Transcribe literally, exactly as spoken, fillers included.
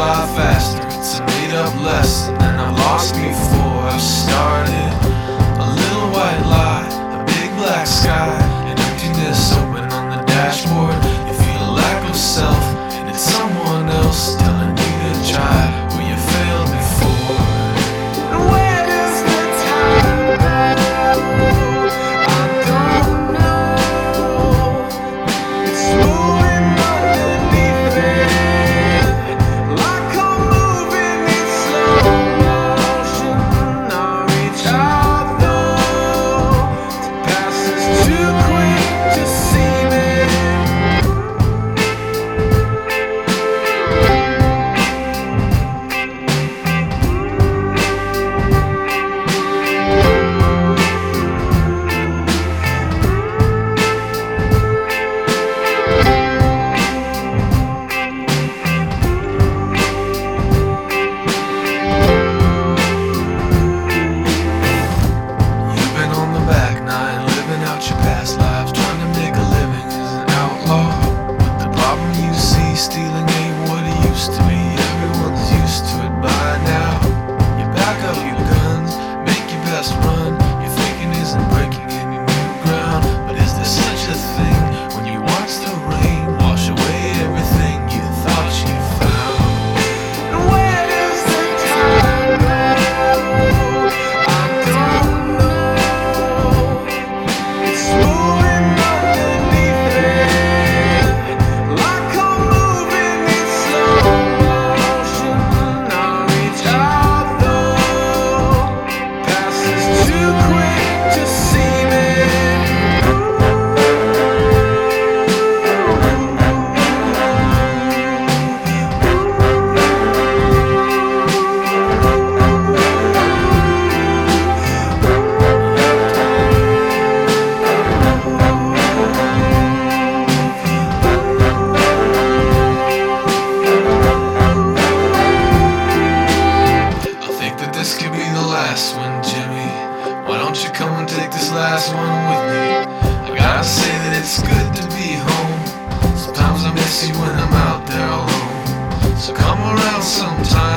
fly faster. It's a made up lesson, and I've lost before I've started. A little white lie, a big black sky, and emptiness open on the dashboard. You feel a lack of self, and it's someone else telling you to try where you failed before. And where does the time go? I don't know. It's moving underneath it, like I'm moving in slow motion. I reach out though, to pass is too quick to see me. Past lives, trying to make a living as an outlaw. But the problem you see, stealing ain't what it used to be. Everyone's used to it by now. You back up your guns, make your best run. Your thinking isn't breaking any new ground. But is there such a thing when you watch the rain wash away everything you thought you found? And where does the time go? I don't know. It's moving underneath it, like I'm moving in slow motion. I reach out though, past is too quick to see me. This could be the last one, Jimmy. Why don't you come and take this last one with me? I gotta say that it's good to be home. Sometimes I miss you when I'm out there alone. So come around sometime.